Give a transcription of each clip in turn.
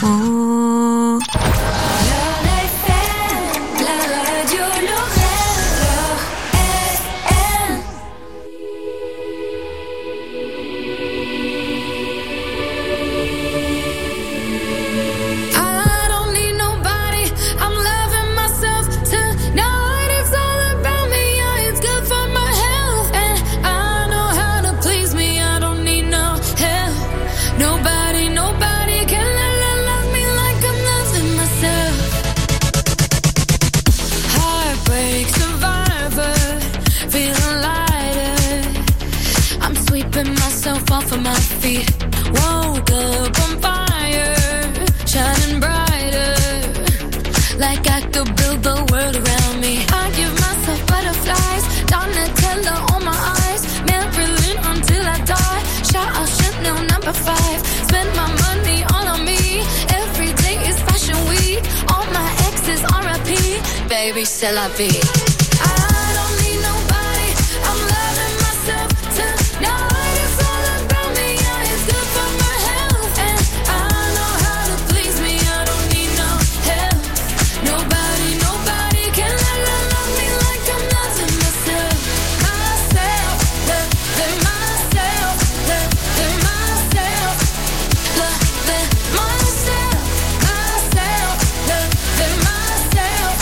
Baby, c'est la vie. I don't need nobody. I'm loving myself tonight. It's all about me. Yeah, it's good for my health, and I know how to please me. I don't need no help. Nobody can love me like I'm loving myself. Myself, loving myself, loving myself, loving myself, myself, loving myself.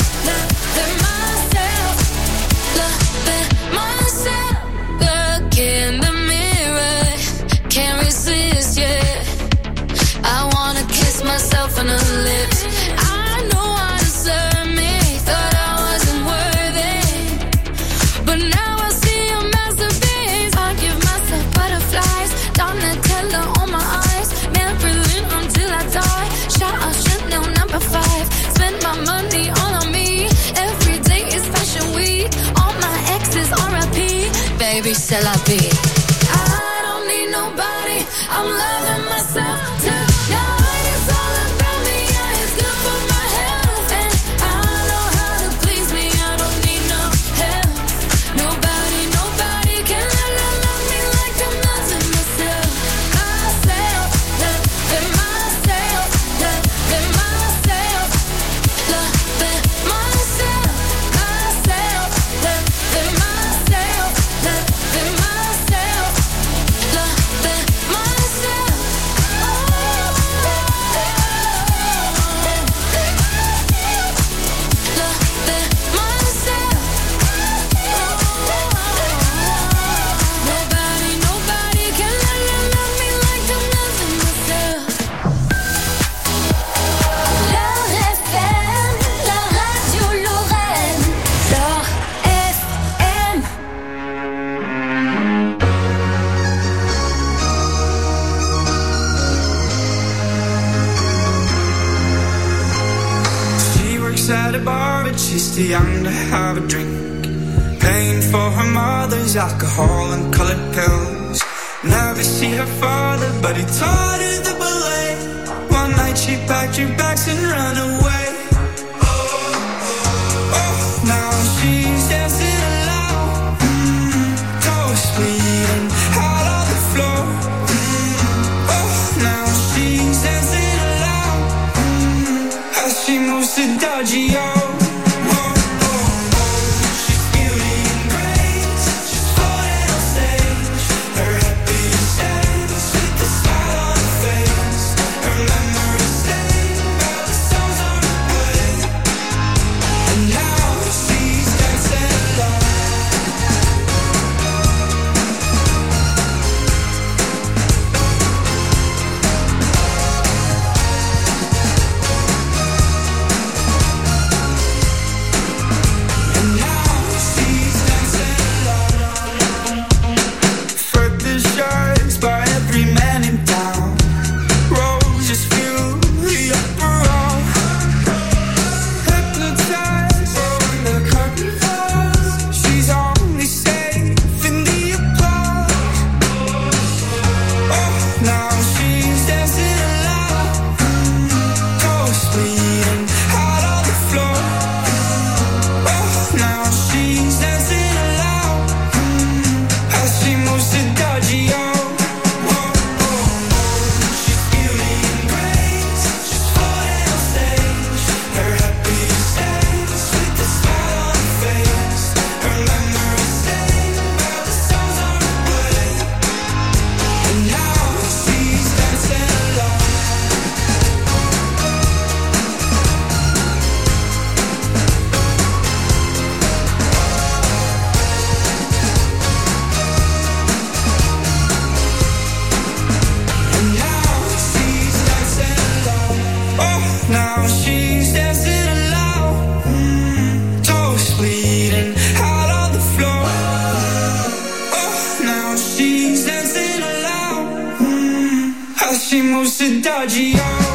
Look in the mirror, can't resist, yeah. I wanna kiss myself on the lips. I know I deserve me, thought I wasn't worthy, but now I see a masterpiece. I give myself butterflies, Donatella on my eyes, Maybelline until I die. Shout out Chanel number 5, spend my money all on me. Every day is fashion week, all my exes R.I.P. Baby, c'est la vie. I don't need nobody, I'm loving myself tonight. It's all about me, yeah, it's good for my health, and I know how to please me. I don't need no help. Nobody can love me like I'm loving myself. Myself, loving myself, loving myself, loving myself, myself, loving myself, loving myself, loving myself. Nobody can love me like I'm loving myself. L'heure FM, la radio Lorraine. L'heure FM. She works at a bar, but she's too young to have a drink. Paying for her mother's alcohol and colored pills. Never see her father, but he taught her the ballet. One night she packed her bags and ran away. Now she's dancing alone, toes bleeding out on the floor. Now she's dancing alone, as she moves to Dodgy-O. She's beauty and grace, she's floating on stage. Her happiness ends with the smile on her face. Her memories stay while the songs on her way. And now she's dancing alone. now she's dancing alone. Toes bleeding out on the floor. Oh, now she's dancing alone. How she moves to dodgy,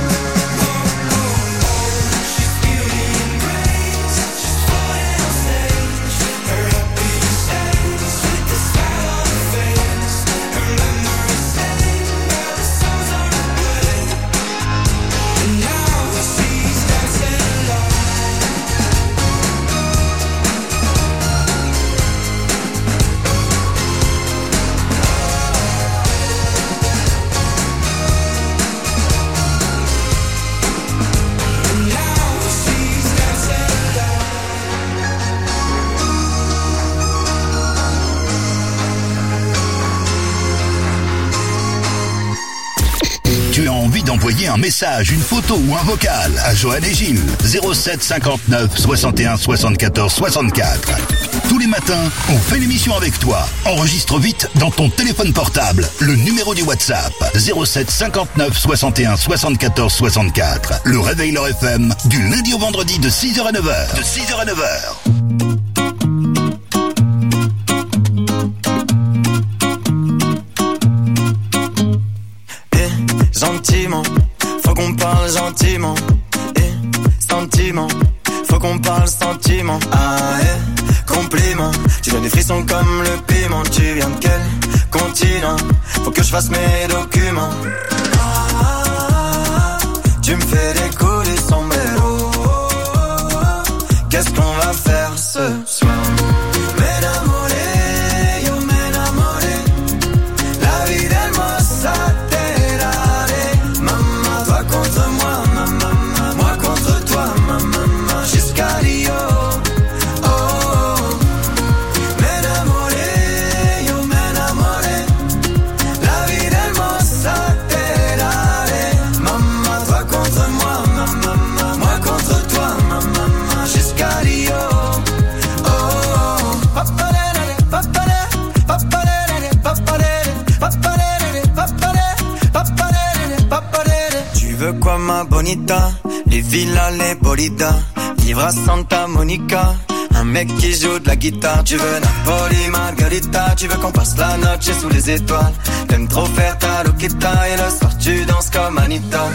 Envoyer un message, une photo ou un vocal à Joanne et Gilles. 07 59 61 74 64. Tous les matins, on fait l'émission avec toi. Enregistre vite dans ton téléphone portable le numéro du WhatsApp. 07 59 61 74 64. Le Réveil Leur FM du lundi au vendredi de 6h à 9h. De 6h à 9h. Faut qu'on parle gentiment. Sentiment, faut qu'on parle sentiment. Ah, compliment. Tu donnes des frissons comme le piment. Tu viens de quel continent? Faut que je fasse mes documents. Tu me fais décoller sombrero. Qu'est-ce qu'on va faire ce soir? Quoi ma bonita, les villas, les bolidas, vivre à Santa Monica, un mec qui joue de la guitare. Tu veux Napoli, Margarita, tu veux qu'on passe la noche sous les étoiles. T'aimes trop faire ta loquita et le soir tu danses comme Anita.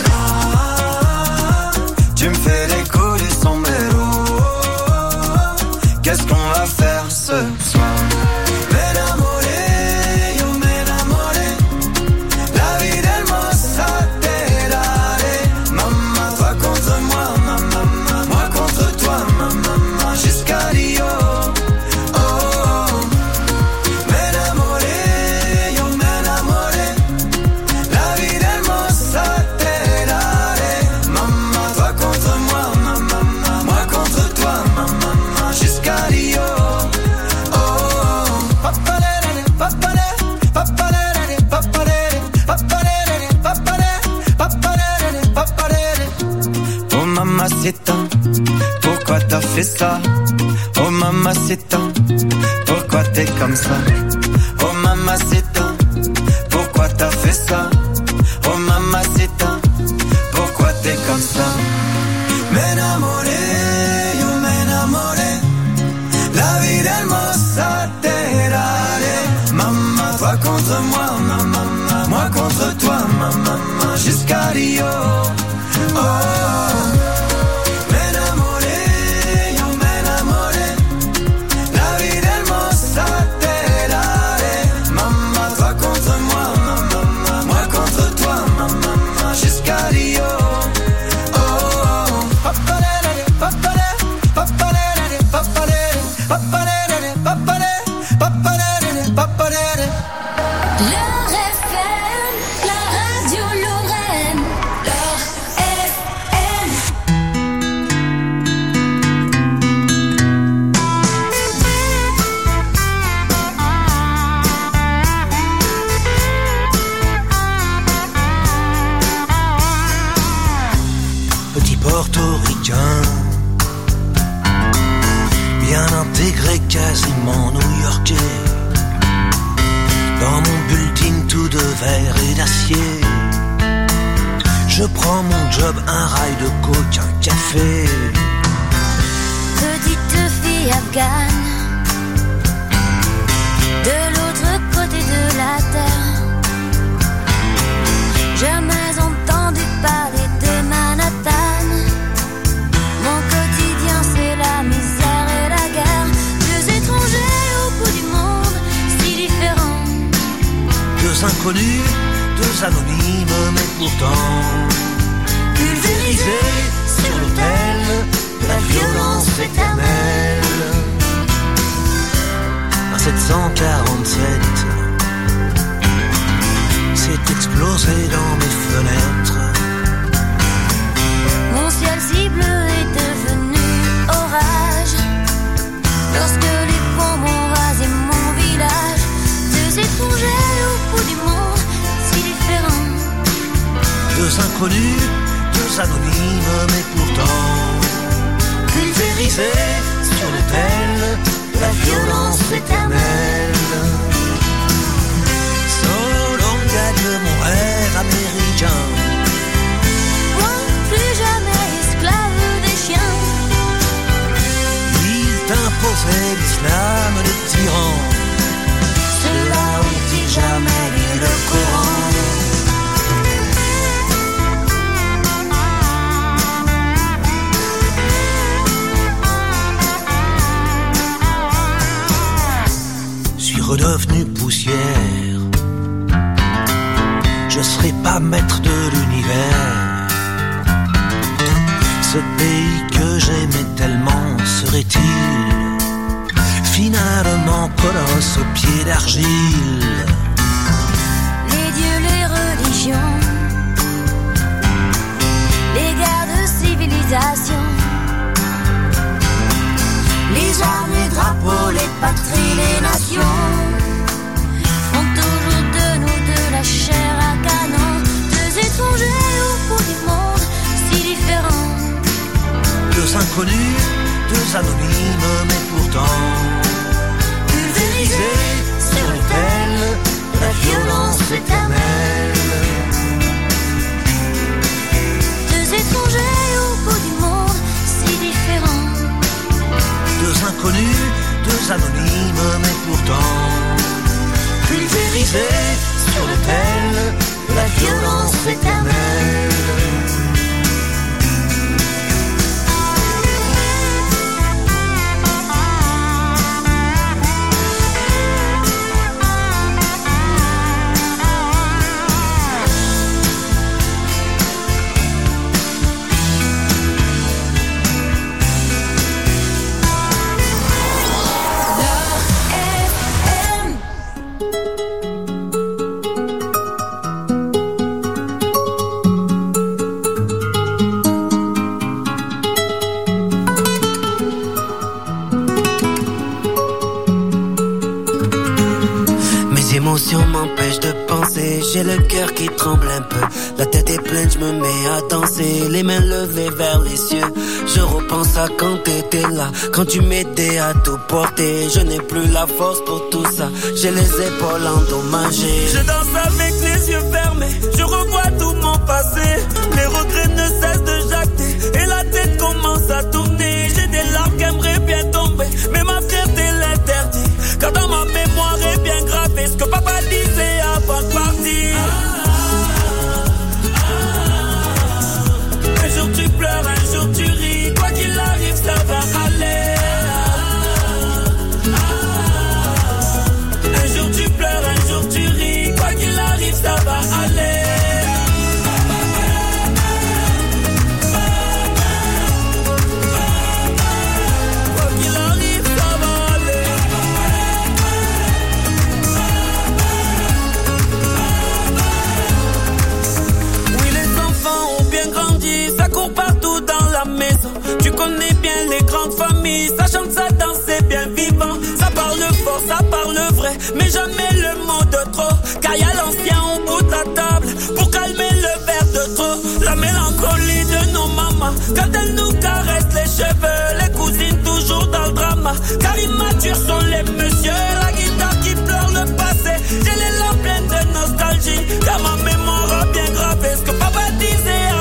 Tu me fais les coups du sombrero. Qu'est-ce qu'on va faire ce soir? Mamacita, pourquoi t'as fait ça? Oh mamacita, pourquoi t'es comme ça? Oh mamacita, pourquoi t'as fait ça? Oh mamacita, pourquoi t'es comme ça? M'enamoré, yo m'enamoré, la vida hermosa te daré. Maman, toi contre moi, maman, moi contre toi, maman, jusqu'à Rio. Oh. Bien intégré, quasiment new-yorkais. Dans mon bulletin tout de verre et d'acier, Je prends mon job, un rail de coke, un café. Petite fille afghane, de l'autre côté de la terre. Jamais entendu parler de Manhattan. Mon quotidien c'est la misère et la guerre. Deux étrangers au bout du monde, si différents. Deux inconnus, deux anonymes, mais pourtant pulvérisés sur l'autel de la violence éternelle. Un 747 s'est explosé dans mes fenêtres. Mon ciel si bleu est devenu orage lorsque les bombes ont rasé mon village. Deux étrangers au bout du monde, si différents. Deux inconnus, deux anonymes, mais pourtant pulvérisés sur l'autel de la violence éternelle. Solon gagne mon rêve américain. Moi, plus jamais esclave des chiens. Il t'imposait l'islam, les tyrans. Ceux-là ont-ils jamais lu le Coran? Redevenu poussière, je serai pas maître de l'univers. Ce pays que j'aimais tellement serait-il finalement colosse aux pieds d'argile? Les dieux, les religions, les guerres de civilisation, les armes, les drapeaux, les patries, les nations font toujours de nous de la chair à canon. Deux étrangers au bout du monde, si différents. Deux inconnus, deux anonymes, mais pourtant pulvérisés sur l'autel de la violence éternelle. Deux étrangers au bout du monde, si différents. Deux inconnus, deux anonymes, mais pourtant pulvérisés sur l'autel de la violence éternelle. M'empêche de penser, j'ai le cœur qui tremble un peu. La tête est pleine, je me mets à danser, les mains levées vers les cieux. Je repense à quand t'étais là, quand tu m'aidais à tout porter. Je n'ai plus la force pour tout ça, j'ai les épaules endommagées. Je danse avec les yeux fermés, je revois tout mon passé. Les regrets ne cessent de jacter, et la tête commence à tourner. J'ai des larmes qui aimeraient bien tomber, mais ma fierté l'interdit. Car dans ma mémoire est bien gravé ce que papa disait avant de partir. Un jour tu pleures, un jour tu ris. Quoi qu'il arrive, ça va aller. Un jour tu pleures, un jour tu ris. Quoi qu'il arrive, ça va aller. Quoi qu'il arrive, ça va aller. Oui, les enfants ont bien grandi, ça court partout dans la maison. Tu connais bien les grandes familles, ça chante, ça danse, c'est bien vivant. Ça parle fort, ça parle vrai, mais jamais le mot de trop. Car y a l'ancien au bout de la table pour calmer le verre de trop. La mélancolie de nos mamans quand elles nous caressent les cheveux. Les cousines toujours dans le drama, car immatures sont les messieurs. La guitare qui pleure le passé, j'ai les larmes pleines de nostalgie. Car ma mémoire a bien gravé ce que papa disait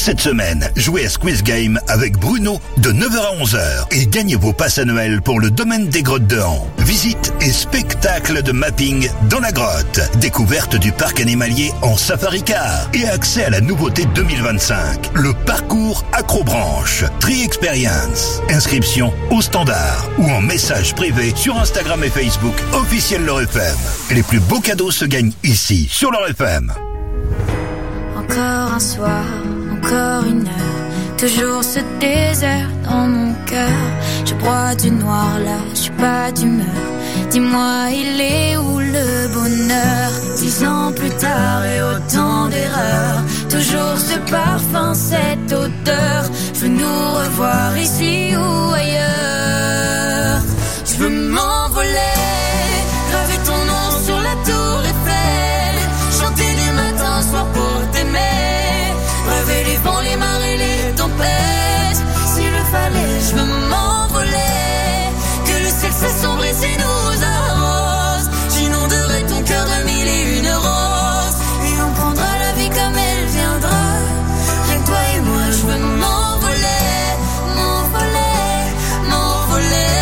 Cette semaine, jouez à Squeeze Game avec Bruno de 9h à 11h et gagnez vos passes à Noël pour le domaine des grottes de Han. Visite et spectacle de mapping dans la grotte. Découverte du parc animalier en safari car et accès à la nouveauté 2025. Le parcours Acrobranche. Tri Experience. Inscription au standard ou en message privé sur Instagram et Facebook officiel Leur FM. Les plus beaux cadeaux se gagnent ici sur Leur FM. Encore un soir, encore une heure, toujours ce désert dans mon cœur. Je broie du noir là, je suis pas d'humeur. Dis-moi, il est où le bonheur? 10 ans plus tard et autant d'erreurs, toujours ce parfum, cette odeur. Je veux nous revoir ici ou ailleurs. Je veux m'envoler, graver ton nom sur la tour Eiffel, chanter du matin au soir pour t'aimer, rêver les vents, les marées, les tempêtes. S'il le fallait, je veux m'envoler, que le ciel s'assombrit et nous arrose. J'inonderai ton cœur de 1001 roses, et on prendra la vie comme elle viendra. Rien que toi et moi, je veux m'envoler, m'envoler, m'envoler.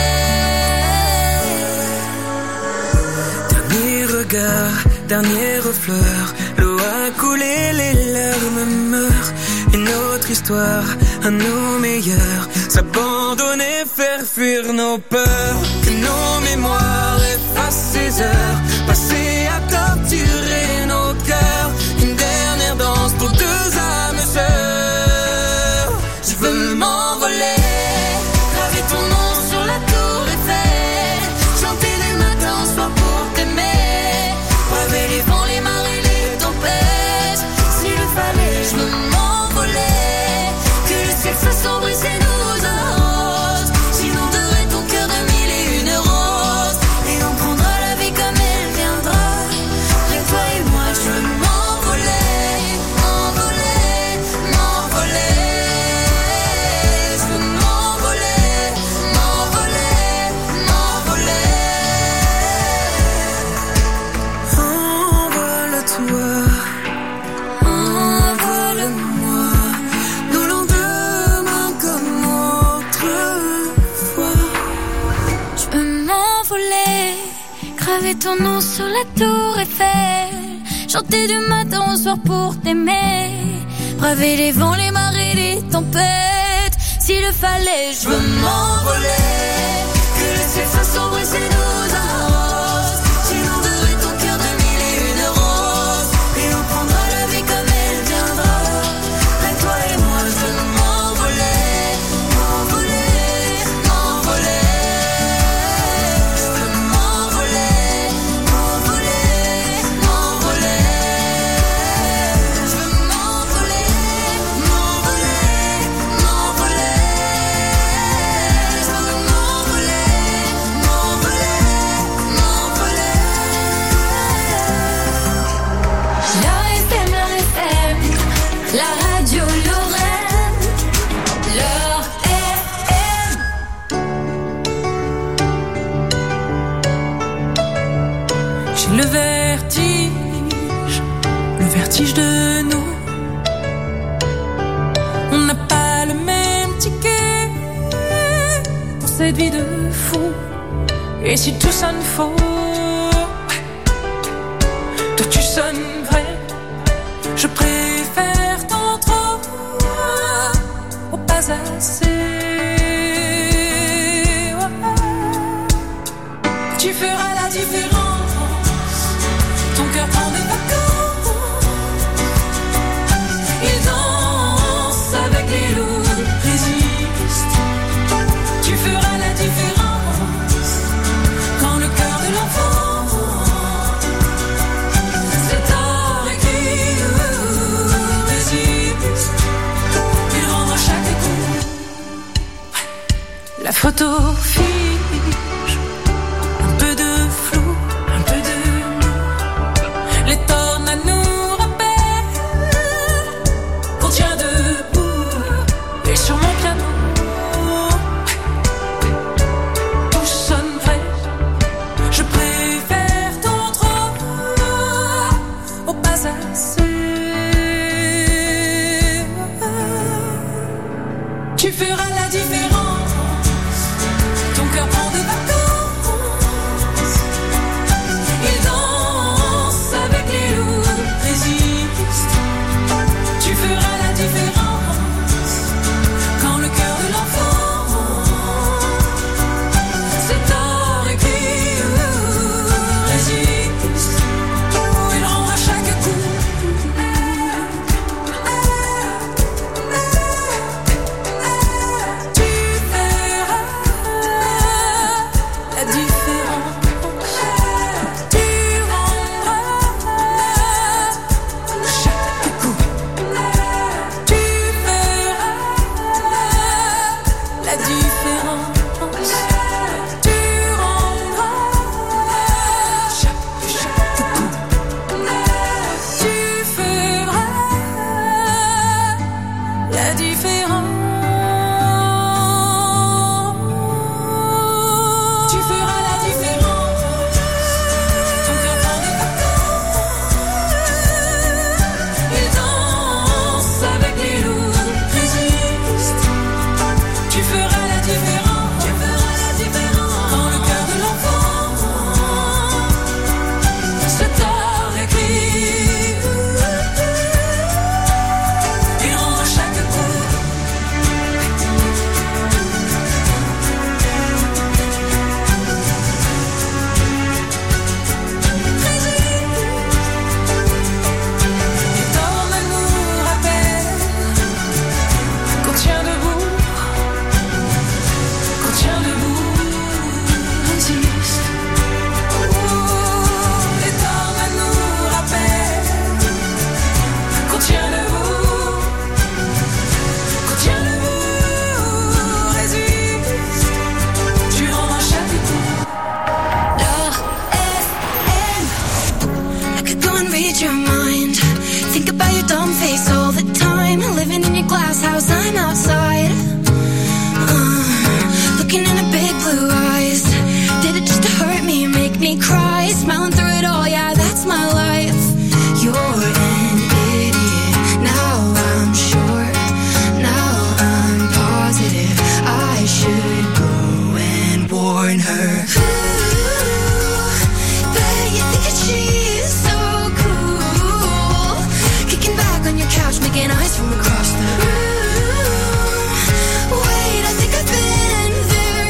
Dernier regard, dernière fleur, l'eau a coulé, les larmes meurent. Une autre histoire, à nos meilleurs, s'abandonner, faire fuir nos peurs. Que nos mémoires effacent ces heures passées à torturer nos cœurs. Une dernière danse pour deux âmes sœurs. Je veux m'envoler, graver ton nom sur la tour Eiffel, chanter du matin au soir pour t'aimer, braver les vents, les marées, les tempêtes. S'il le fallait, je veux m'envoler, que le ciel s'assombrisse et nous arrose. J'inonderai ton cœur de 1001 roses, et on prendra la vie comme elle viendra. Rien que toi et moi, je veux m'envoler, m'envoler, m'envoler. Je veux m'envoler, m'envoler, m'envoler. Envole-toi, envole-moi, nos lendemains comme autrefois. Je veux m'envoler, graver ton nom sur la tour Eiffel, chanter du matin au soir pour t'aimer, braver les vents, les marées, les tempêtes. S'il le fallait, je veux m'envoler, Que le ciel s'assombrisse et nous arrose. J'inonderai ton cœur de 1001 roses, et on prendra la vie comme elle viendra. Rien que toi et moi, je veux m'envoler, m'envoler, m'envoler. Je veux m'envoler, m'envoler, m'envoler. Je veux m'envoler, m'envoler, m'envoler. Je veux m'envoler, m'envoler, m'envoler. Leur FM, la radio Lorraine. Leur FM. J'ai le vertige de nous. On n'a pas le même ticket pour cette vie de fou. Et si tout sonne faux, toi tu sonnes vrai. Je préfère tant trop au pas assez. Tu feras la différence. Ton cœur prend des vacances. Il danse avec les loups, résiste. Tu feras la différence. Quand le cœur de l'enfant c'est avec lui, résiste. Il rendra chaque coup. La photo fiche. Un peu de flou, un peu de nous. Les tornades nous rappellent qu'on tient debout. Et sur mon piano, tout sonne vrai. Je préfère tant trop au pas assez. me cry, smiling through it all, yeah, that's my life. You're an idiot, now I'm sure, now I'm positive, I should go and warn her. Ooh, bet you think that she's so cool, kicking back on your couch, making eyes from across the room. Wait, I think I've been there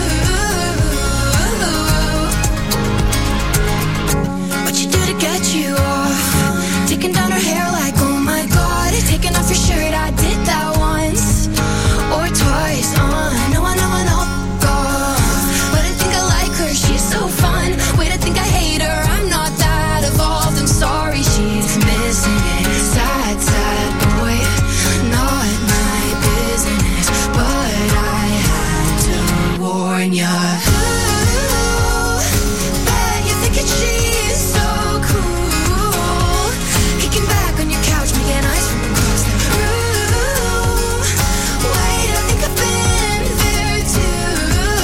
too. What you do to get you off? Taking down her hair like, oh my god. Taking off your shirt, I did that once or twice. No, I know, God. But I think I like her, she's so fun. Wait, I think I hate her, I'm not that evolved. I'm sorry, she's missing it. Sad, sad boy, not my business, but I had to warn ya. Ooh, bet you're thinking she's so cool, kicking back on your couch, making eyes from across the room. Wait, I think I've been there too.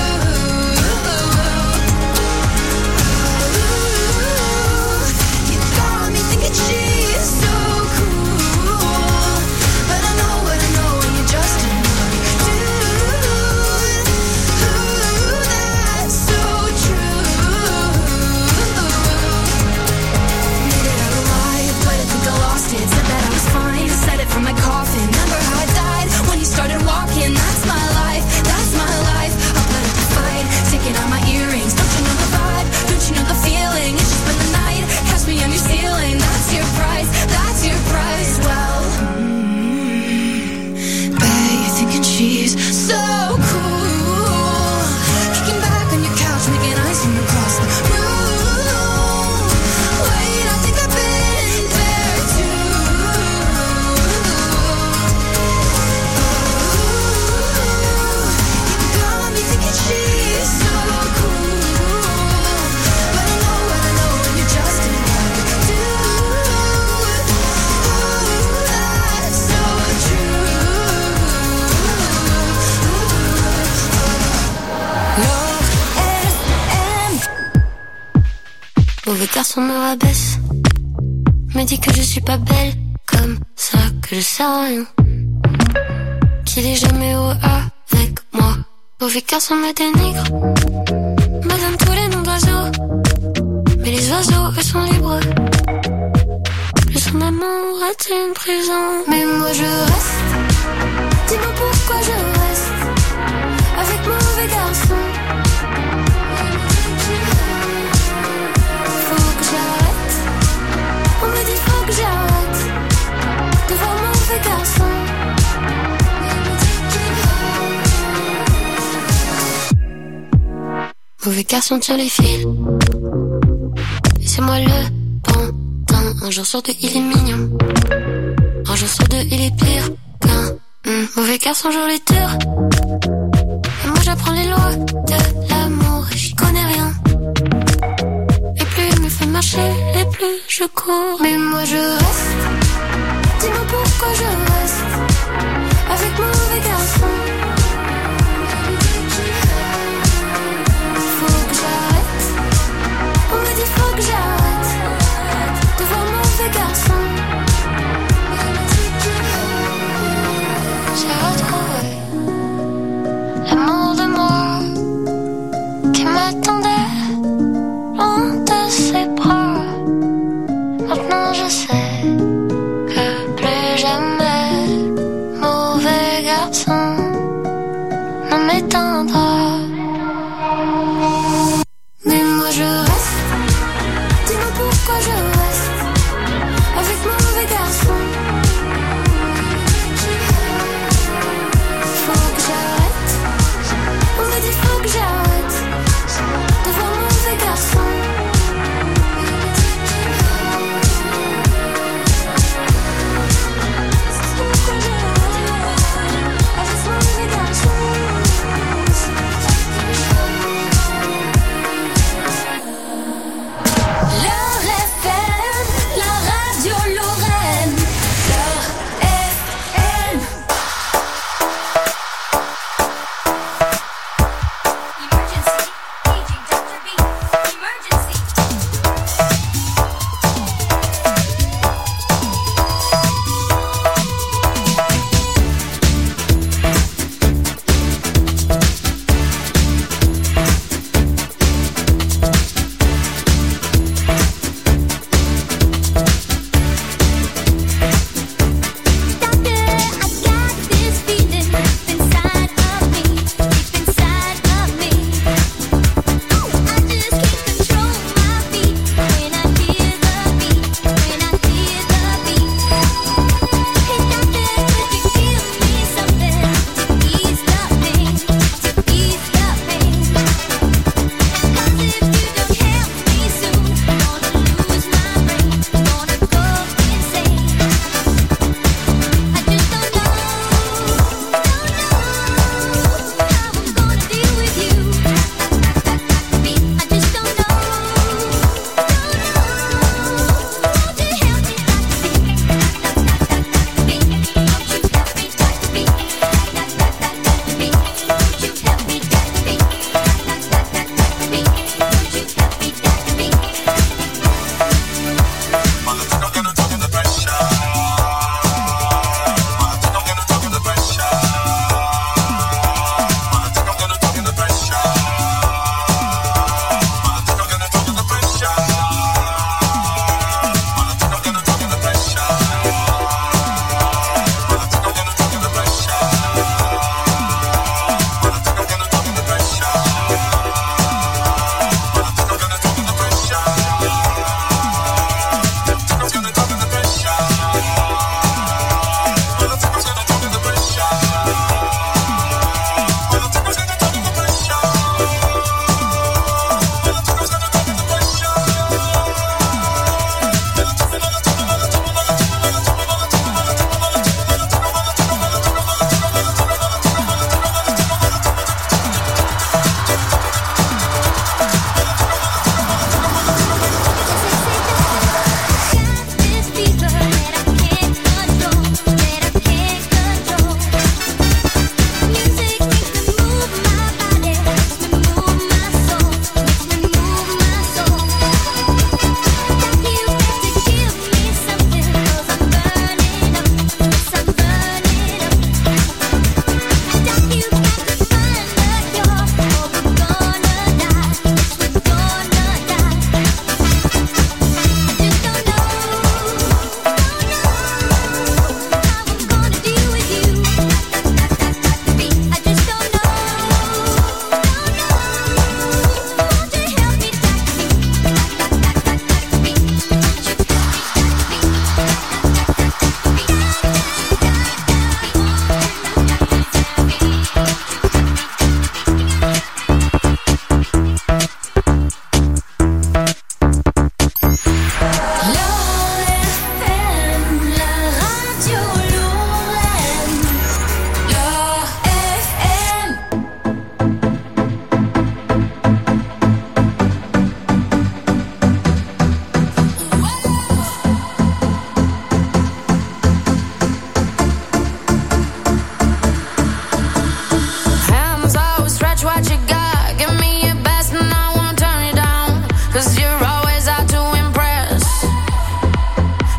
Ooh, you got me thinking she's so cool, but I know what I know, and you're just another dude. Ooh, that's so true. Made it out alive, but I think I lost it. Said that I was fine, said it from my coffin. Remember how I died when you started walking? That's my life, that's my life. I'll put up a fight, taking out my earrings. Don't you know the vibe? Don't you know the feeling? It's just been the night, catch me on your ceiling. That's your price, that's your price. Well, bet you're thinking she's so cool, kicking back on your couch, making eyes from across the room. Wait, I think I've been there too. You got me thinking she's so cool, but I know what I know, and you're just another dude. Ooh, that's so true. Mauvais garçon me rabaisse, me dit que je suis pas belle, comme ça que je sais rien, qu'il est jamais heureux avec moi. Mauvais garçon me dénigre, me donne tous les noms d'oiseaux, mais les oiseaux eux sont libres. Plus son amour est une prison, mais moi je reste. Dis-moi pourquoi je reste avec mauvais garçon. Faut que j'arrête, on me dit faut que j'arrête de voir mauvais garçon. Mauvais garçon tire les fils, et c'est moi le pantin. Un jour sur deux il est mignon, un jour sur deux il est pire qu'un mauvais garçon joue les tours. Et moi j'apprends les lois de l'amour et j'y connais rien. Et plus il me fait marcher, et plus je cours. Mais moi je reste, dis-moi pourquoi je reste avec mauvais garçon. Faut que j'arrête, on me dit faut que j'arrête de voir mauvais garçon. J'ai retrouvé l'amour de moi qui m'attendait loin de ses bras. Maintenant je sais que plus jamais mauvais garçon.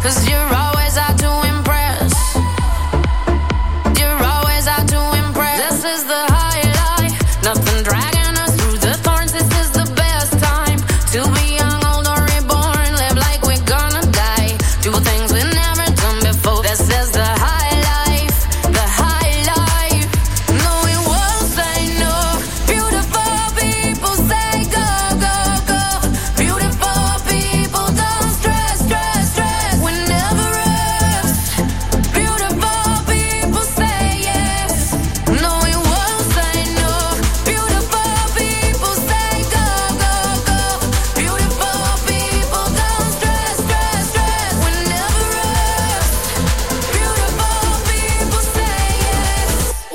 'cause you're always out to impress. You're always out to impress. This is the high life, nothing dragging us through the thorns. This is the best time to be young, old or reborn. Live like we're gonna die. Do things we've never done before. This is the high life, the high life. No, we won't say no. Beautiful people say go, go, go. Beautiful people don't stress, stress, stress. We never rest. Beautiful people say yes. No, we won't say no. Beautiful people say go, go, go. Beautiful people don't stress, stress, stress. We never rest. Beautiful people say yes.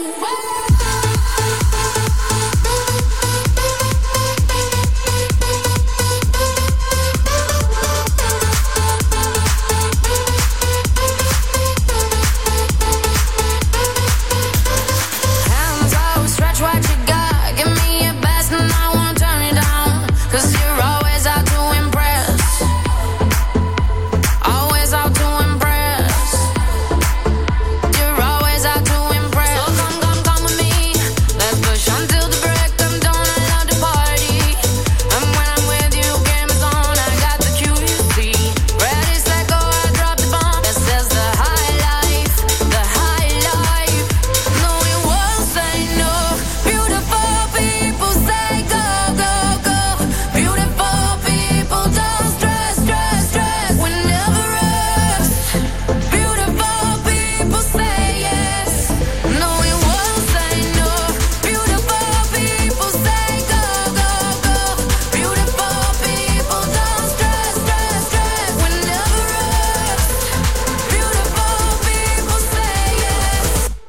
Hands out, stretch what you got. Give me your best and I won't turn it down. 'Cause you're always out to impress. Always out to impress. You're always out to impress. So come with me. Let's push until the break of dawn. I love to party. And when I'm with you, game is on. I got the cue, you see. Ready, set, go, I drop the bomb. This is the high life, the high life. No, we won't say no. Beautiful people say go, go, go. Beautiful people don't stress, stress, stress. We never rest. Beautiful people say yes. No, we won't say no. Beautiful people say go, go, go. Beautiful people don't stress, stress, stress. We never rest. Beautiful people say yes.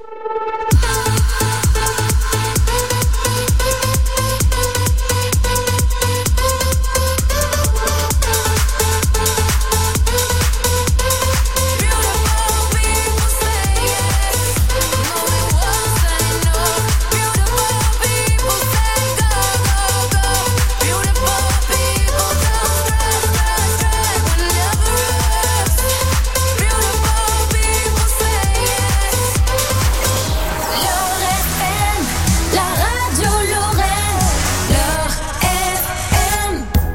La radio Lorraine, Lord FM.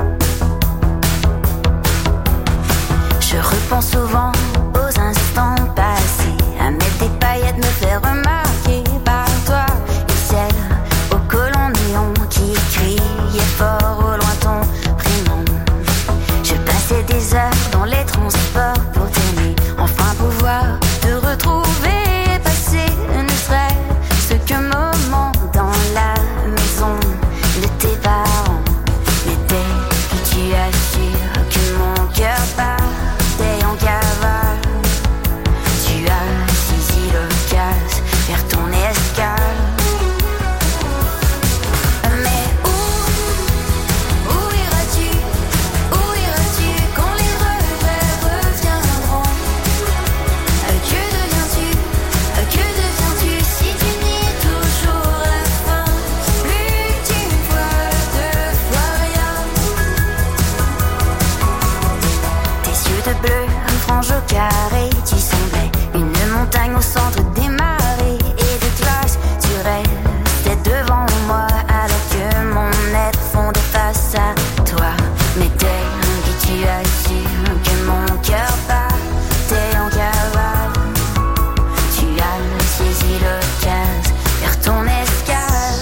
Je repense souvent aux instants passés, à mettre des paillettes, me faire remarquer par toi. Et ciel au colon néon qui criait fort au loin ton prénom. Je passais des heures dans les transports pour t'aimer, enfin pouvoir te retrouver et passer ne serait-ce que moment dans la maison de tes parents. Mais dès que tu assures que mon cœur partait en cavale, tu as saisi l'occasion vers ton escale. Mais où iras-tu quand les regrets reviendront? Que deviens-tu si tu nies toujours la fin? Plus d'une fois, deux fois rien. Tes yeux de bleu, un frange au carré, tu semblais une montagne au centre des marées et de glace. Tu restais devant moi alors que mon être fondait face à toi. Mais dès que tu assures que mon cœur partait en cavale, tu as saisi l'occasion vers ton escale.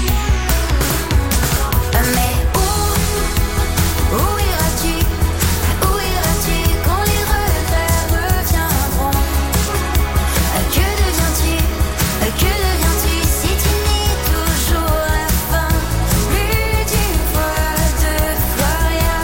Mais où iras-tu quand les regrets reviendront? Que deviens-tu si tu nies toujours la fin? Plus d'une fois, deux fois rien.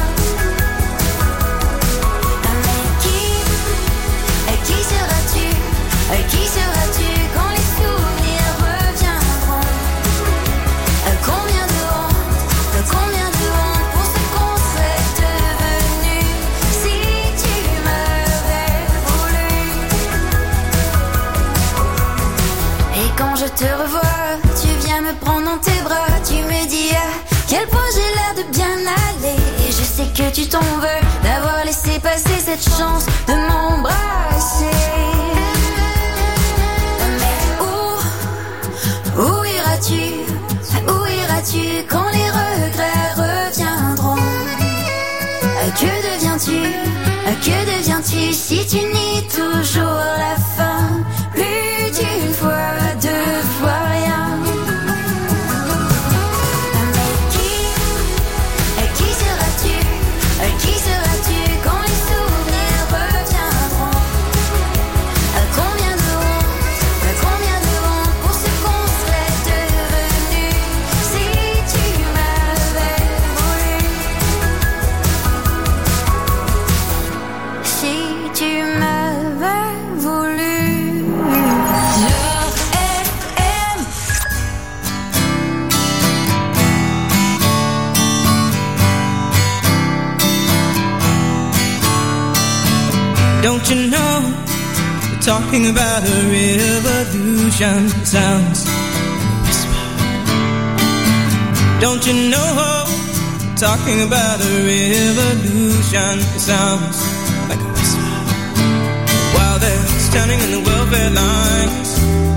Mais qui seras-tu quand les souvenirs reviendront? Combien de honte pour ce qu'on serait devenu si tu m'avais voulu. Et quand je te revois, tu viens me prendre dans tes bras, tu me dis à quel point j'ai l'air de bien aller. Et je sais que tu t'en veux d'avoir laissé passer cette chance de m'en Que deviens-tu si tu nies toujours la fin? Plus d'une fois, deux fois rien. Mais qui seras-tu? Qui seras-tu quand les souvenirs reviendront? Combien de honte pour ce qu'on serait devenu si tu m'avais voulu. Si tu m'avais voulu. Don't you know, we're talking about a revolution. Sounds whisper. Don't you know, we're talking about a revolution. It sounds like a whisper. While they're standing in the welfare lines,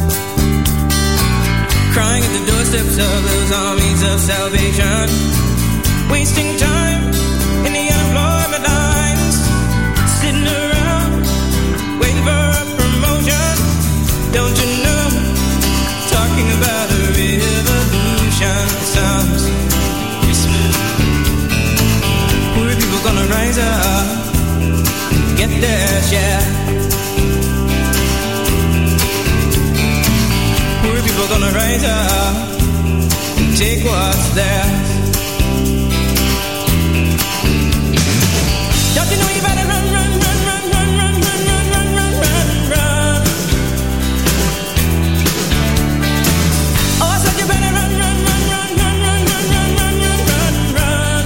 crying at the doorsteps of those armies of salvation, wasting time in the unemployment lines, sitting around waiting for a promotion. Don't you know, talking about a revolution. It sounds whisper. Poor people gonna rise up, get their share. Poor people gonna rise up and take what's theirs. Don't you know you better run, run, run, run, run, run, run, run, run, run, run, run. Oh, I said you better run, run, run, run, run, run, run, run, run, run, run, run.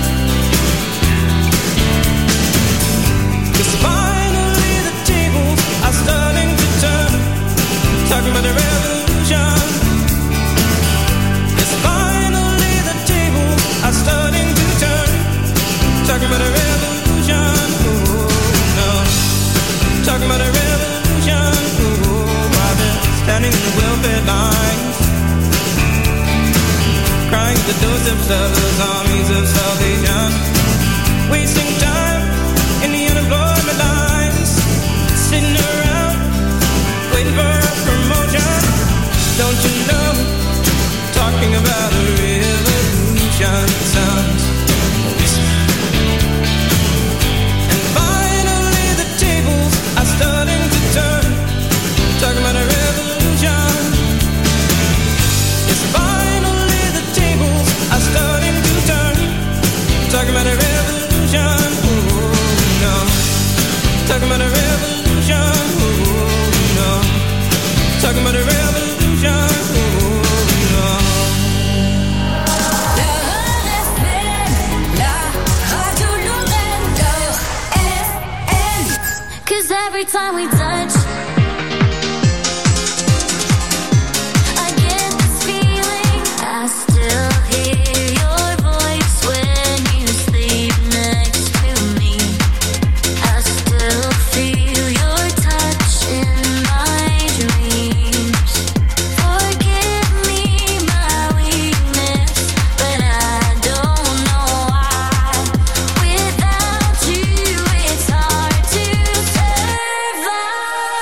'Cause finally the tables are starting to turn. Talking about the revolution. Yes, finally the tables are starting to turn. Talking about a revolution, oh no. Talking about a revolution, oh, while they're standing in the welfare lines, crying at the doorsteps of those armies of salvation, wasting time in the unemployment lines, sitting around waiting for a promotion. Don't you know, talking about a revolution sounds whisper. Starting to turn, talking about a revolution. Yes, finally the tables are starting to turn, talking about a revolution. Oh no, talking about a revolution. Oh no, talking about a revolution. Oh no. Every time we touch, I get this feeling. I still hear your voice when you sleep next to me. I still feel your touch in my dreams. Forgive me my weakness, but I don't know why. Without you, it's hard to survive.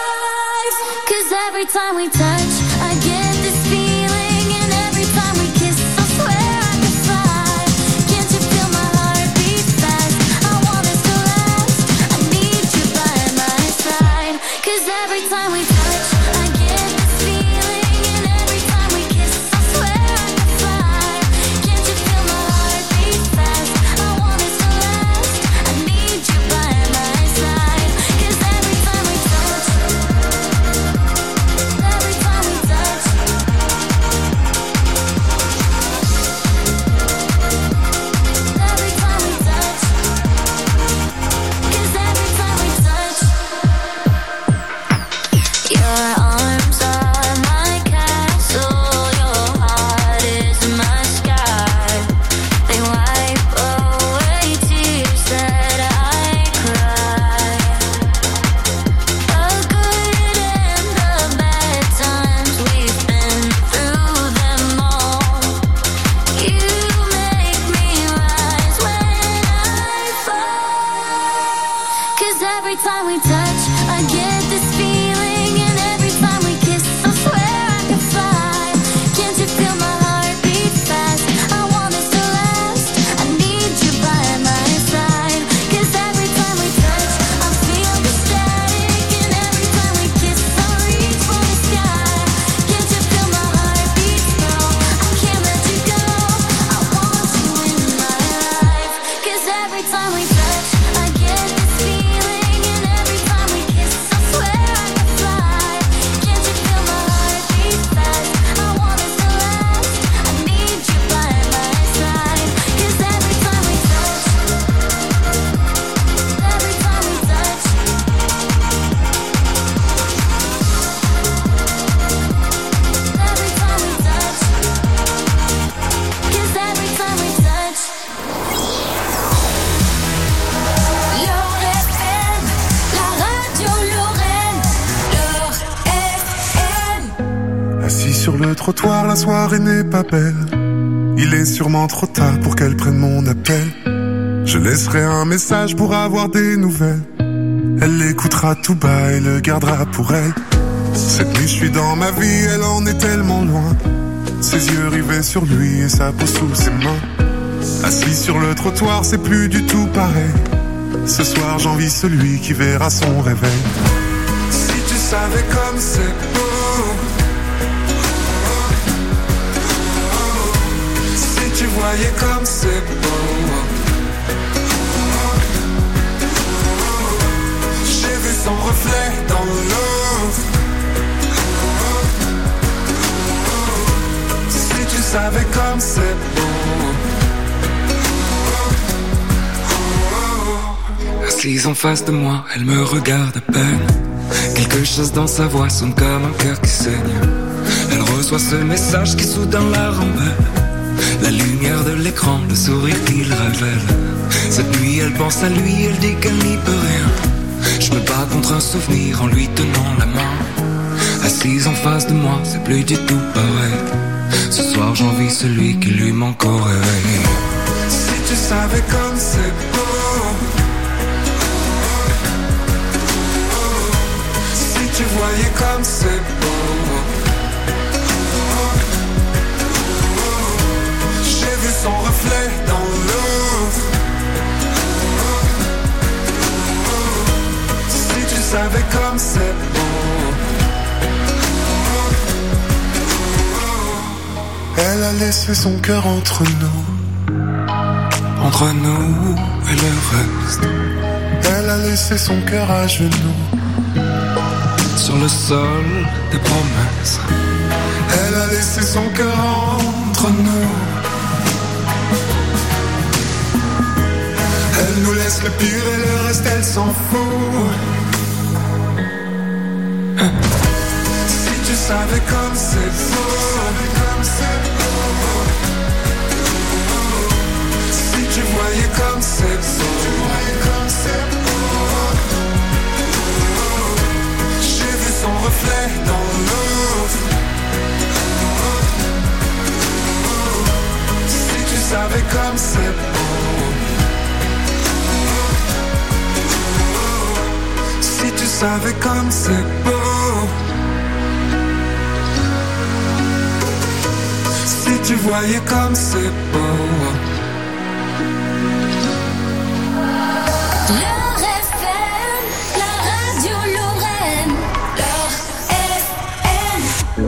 every time we touch, I get this feeling, and every time we kiss, I swear I could fly. Can't you feel my heart beat fast? I want this to last. I need you by my side. 'Cause every time we touch, I feel the static, and every time we kiss, I reach for the sky. Can't you feel my heart beat slow? I can't let you go. I want you in my life. 'Cause every time we touch, I get this feeling, and every time we kiss, I swear I could fly. Can't you feel my heart beat fast? I want this to last. I need you by my side. 'Cause every time we touch, every time we touch, every time we touch, 'cause every time we touch. L'Or FM, la radio Lorraine, L'Or FM. Assis sur le trottoir, la soirée n'est pas belle. Il est sûrement trop tard pour qu'elle prenne mon appel. Je laisserai un message pour avoir des nouvelles. Elle l'écoutera tout bas et le gardera pour elle. Cette nuit je suis dans ma vie, elle en est tellement loin. Ses yeux rivés sur lui et sa peau sous ses mains. Assis sur le trottoir, c'est plus du tout pareil. Ce soir j'envie celui qui verra son réveil. Si tu savais comme c'est beau, si tu voyais comme c'est beau. J'ai vu son reflet dans l'eau. Si tu savais comme c'est beau. Assise en face de moi, elle me regarde à peine. Quelque chose dans sa voix sonne comme un cœur qui saigne. Elle reçoit ce message qui soudain la rembelle. La lumière de l'écran, le sourire qu'il révèle. Cette nuit elle pense à lui, elle dit qu'elle n'y peut rien. Je me bats contre un souvenir en lui tenant la main. Assise en face de moi, c'est plus du tout pareil. Ce soir j'envie celui qui lui manque au réveil. Si tu savais comme c'est beau. Si tu voyais comme c'est beau. J'ai vu son reflet dans l'eau. Si tu savais comme c'est beau. Elle a laissé son cœur entre nous. Entre nous et le reste. Elle a laissé son cœur à genoux. Sur le sol des promesses. Elle a laissé son cœur entre nous. Elle nous laisse le pire et le reste elle s'en fout. Si tu savais comme c'est beau. Si tu voyais comme c'est beau. J'ai vu son reflet dans l'eau. Si tu savais comme c'est beau. Si tu savais comme c'est beau. Si tu voyais comme c'est beau. L'Or FM, la radio Lorraine, L'Or FM.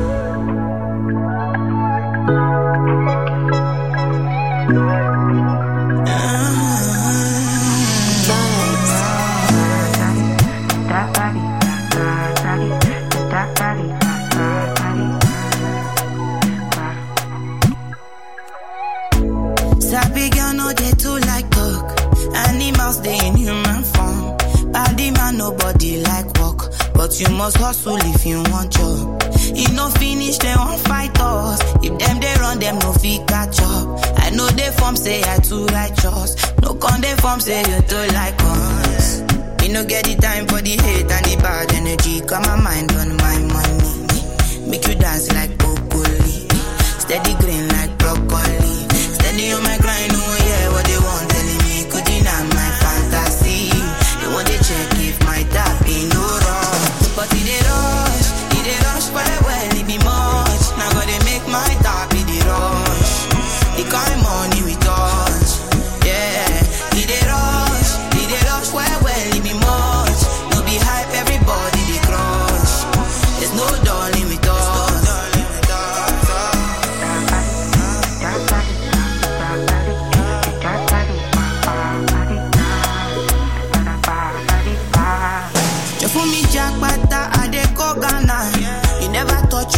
Sabi girl no dey too like talk. Animals dey in human form. Body man nobody like work, but you must hustle if you want job. You no finish they won't fight us. If them they run them no fit catch up. I know they form say I too righteous. No con they form say you too like us. Me no get the time for the hate and the bad energy. Got my mind on my money. Make you dance like broccoli. Steady green like broccoli. Steady on my grind, oh yeah, what they want telling me. Could deny my fantasy. They want to check if my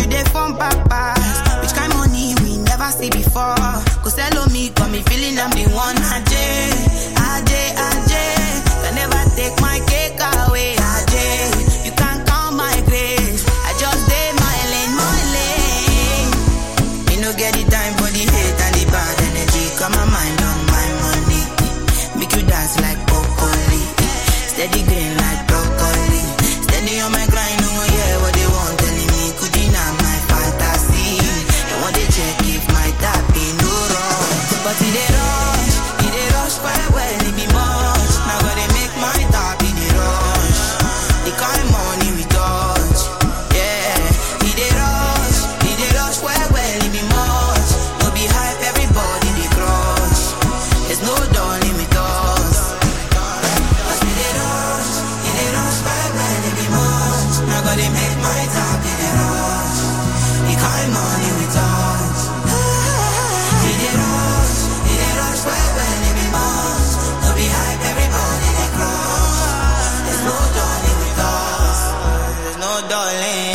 dey phone papas. Which kind money we never see before? Cause hello me, got me feeling I'm the one. Ajay, can never take my cake away. Ajay, you can't count my grace. I just day my lane. You no get the time for the hate and the bad energy. Got my mind on my money. Make you dance like broccoli. Steady green like broccoli. Steady on my grind, no one hear what they want telling me. Could deny my fantasy. They want to check if my tap ain't no wrong. But it dey rush quite well, it be much. Now gotta make my tap in the rush. The kind money we touch, yeah. It dey rush quite well, it be much. No be hype, everybody they crush. There's no darling with us. Cause it dey rush quite well, it be much. Now gotta make my tap in the rush. The kind money we touch. It dey rush quite well, it be much. No be hype, everybody they crush. There's no darling with us. There's no darling.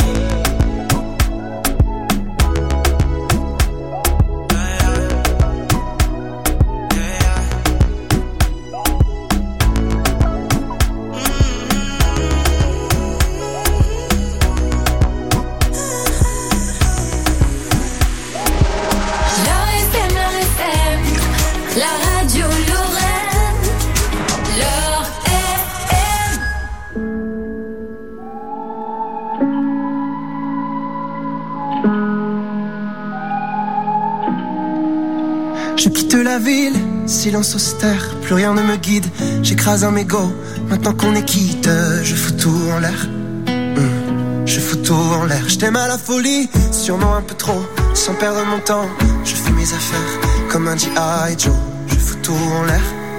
La radio Lorraine, L'Heure FM. Je quitte la ville, silence austère, plus rien ne me guide. J'écrase un mégot, maintenant qu'on est quitte, je fous tout en l'air. Je fous tout en l'air. Je t'aime à la folie, sûrement un peu trop, sans perdre mon temps. Je fais mes affaires comme un G.I. Joe. Je fous tout en l'air.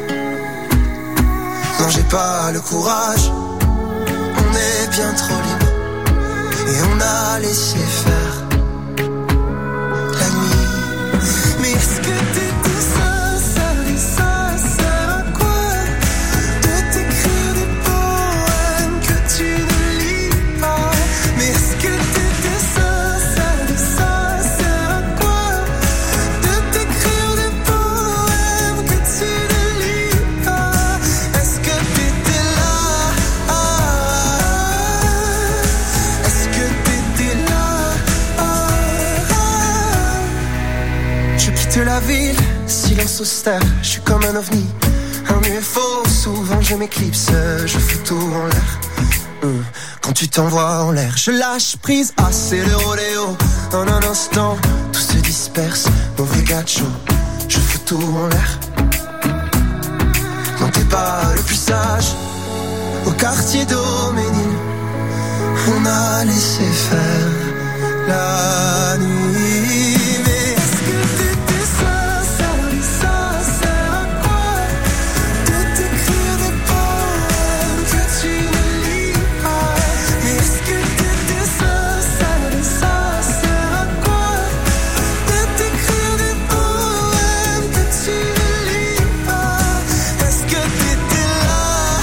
Non, j'ai pas le courage. On est bien trop libre et on a laissé faire la nuit. Mais est-ce que t'étais sincère et sincère à quoi de t'écrire des poèmes que tu ne lis pas? Mais est-ce que t'étais sincère et sincère à quoi de t'écrire des poèmes que tu ne lis pas? Est-ce que t'étais là? Est-ce que t'étais là? Je quitte la ville, silence austère, je suis comme un ovni, un UFO, souvent je m'éclipse, je fous tout en l'air. Quand tu t'envoies en l'air, je lâche prise, ah c'est le rodéo. En un instant, tout se disperse, mauvais gacho, je fous tout en l'air. Non t'es pas le plus sage, au quartier d'Oménil, on a laissé faire la nuit. Mais est-ce que t'étais sincère et sincère à quoi de t'écrire des poèmes que tu ne lis pas? Mais est-ce que t'étais sincère et sincère à quoi de t'écrire des poèmes que tu ne lis pas? Est-ce que t'étais là?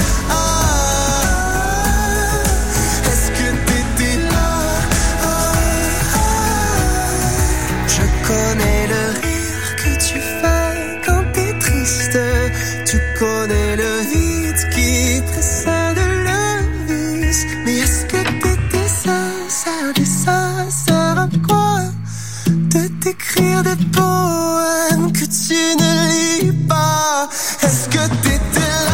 Est-ce que t'étais là? Je connais le rire que tu fais quand t'es triste. Tu connais le vide qui précède le vice. Mais est-ce que t'étais sincère et sincère à quoi de t'écrire des poèmes que tu ne lis pas? Est-ce que t'étais là?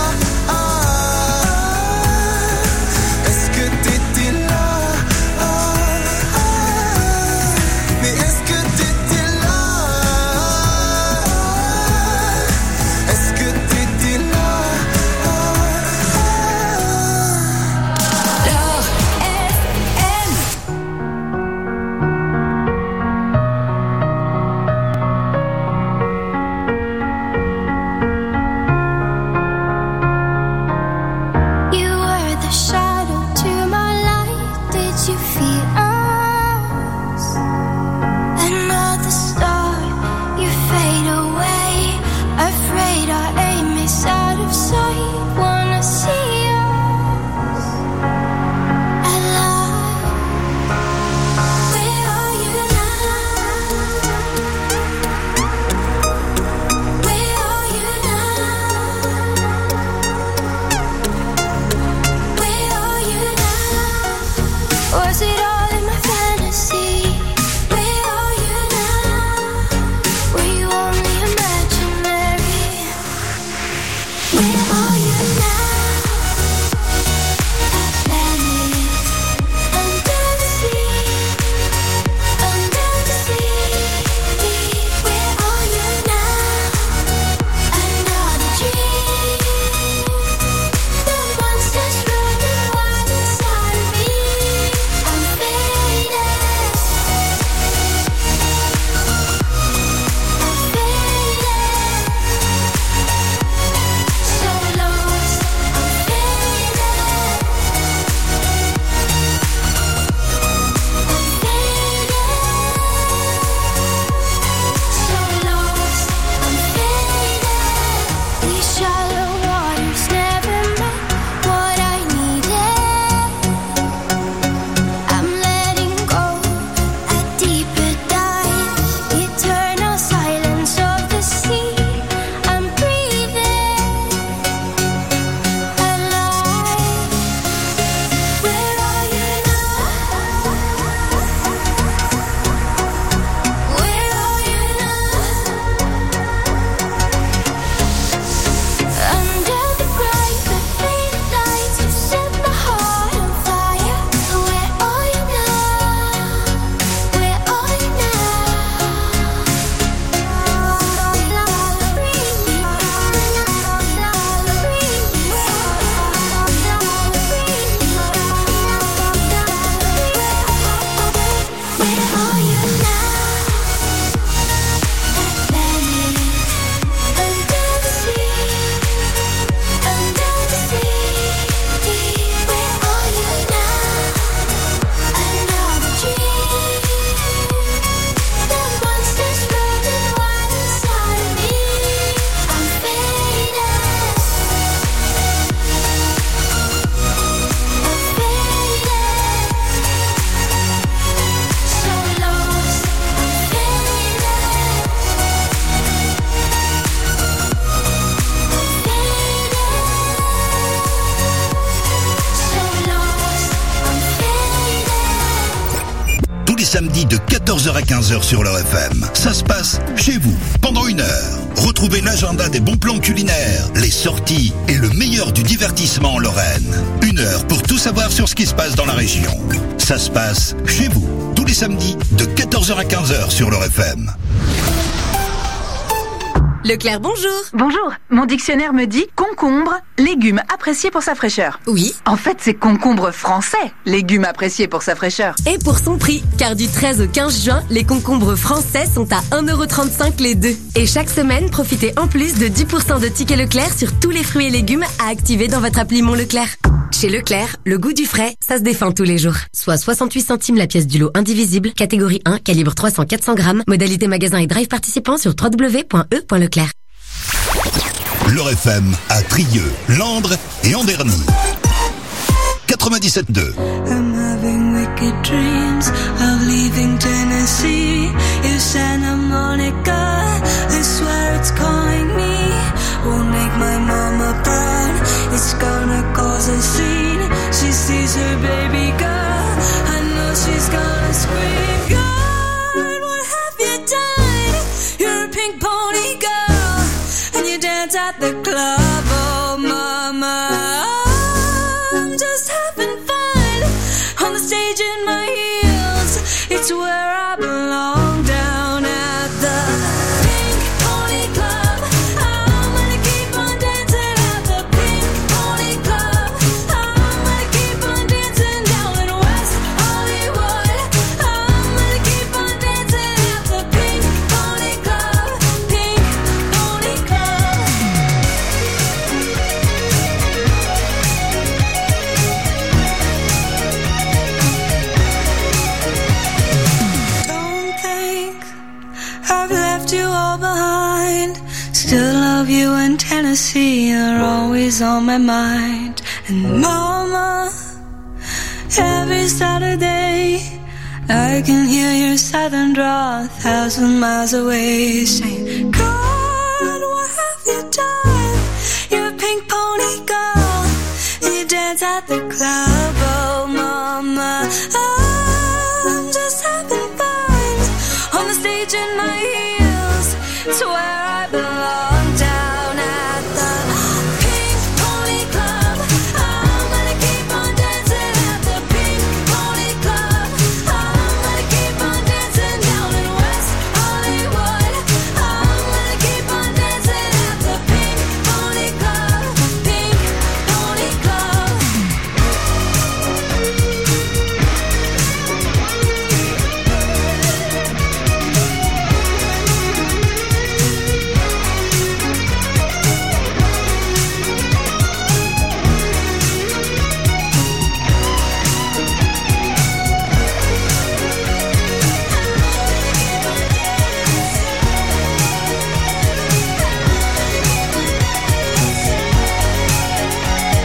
Est-ce que t'étais là? Mais est-ce que t'étais là? Est-ce que t'étais là? 14h à 15h sur leur FM. Ça se passe chez vous, pendant 1 heure. Retrouvez l'agenda des bons plans culinaires, les sorties et le meilleur du divertissement en Lorraine. 1 heure pour tout savoir sur ce qui se passe dans la région. Ça se passe chez vous, tous les samedis de 14h à 15h sur leur FM. Leclerc, bonjour. Bonjour. Mon dictionnaire me dit concombre, légume apprécié pour sa fraîcheur. Oui. En fait, c'est concombre français, légume apprécié pour sa fraîcheur. Et pour son prix, car du 13 au 15 juin, les concombres français sont à 1,35€ les deux. Et chaque semaine, profitez en plus de 10% de tickets Leclerc sur tous les fruits et légumes à activer dans votre appli Mon Leclerc. Chez Leclerc, le goût du frais, ça se défend tous les jours. Soit 68 centimes la pièce du lot indivisible, catégorie 1, calibre 300-400 grammes, modalité magasin et drive participant sur www.e.leclerc. Leur FM à Trieux, Landres et Anderny. 97.2. I'm having wicked dreams of leaving Tennessee. If Santa Monica, I swear it's calling me. Won't make my mama proud. It's gonna cause a scene. She sees her baby girl. I know she's gonna scream. God, what have you done? You're a pink pony girl, and you dance at the club. Oh, mama. I'm just having fun on the stage in my heels. It's where I belong, down at the Pink Pony Club. I'm gonna keep on dancing at the Pink Pony Club. I'm gonna keep on dancing down in West Hollywood. I'm gonna keep on dancing at the Pink Pony Club. Pink Pony Club. Don't think I've left you all behind. Still love you in Tennessee. You're always on my mind. And mama, every Saturday I can hear your southern drawl 1,000 miles away, saying, God, what have you done? You're a pink pony girl, and you dance at the club.